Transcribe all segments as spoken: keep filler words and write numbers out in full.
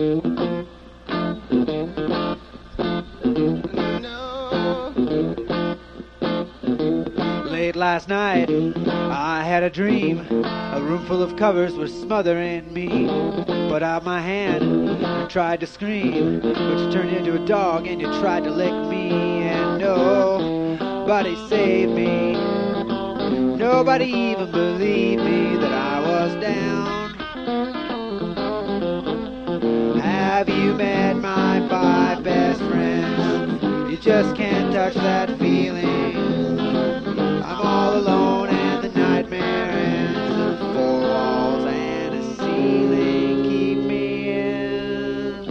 Late last night, I had a dream. A room full of covers was smothering me. Put out my hand and tried to scream, but you turned into a dog and you tried to lick me. And nobody saved me. Nobody even believed me that I was down. Have you met my five best friends? You just can't touch that feeling. I'm all alone and the nightmare ends. Four walls and a ceiling keep me in.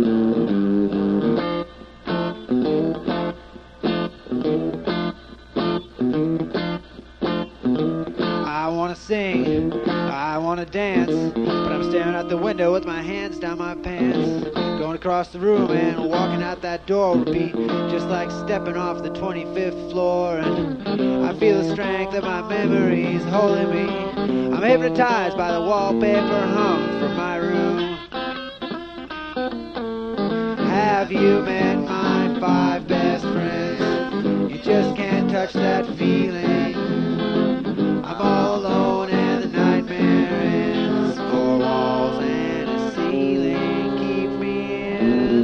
I wanna sing, I wanna dance, but I'm staring out the window with my hands down my pants. Going across the room and walking out that door would be just like stepping off the twenty-fifth floor. And I feel the strength of my memories holding me. I'm hypnotized by the wallpaper hung from my room. Have you met my five best friends? You just can't touch that feeling. I'm all alone and the nightmare ends. Four walls and a ceiling keep me in.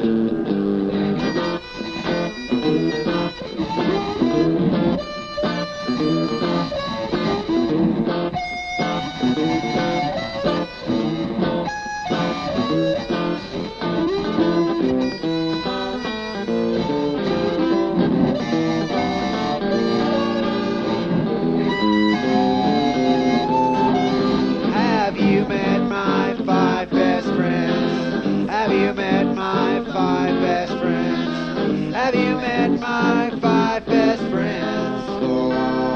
Have you met my five best friends? Have you met my five best friends? Have you met my five best friends? Oh,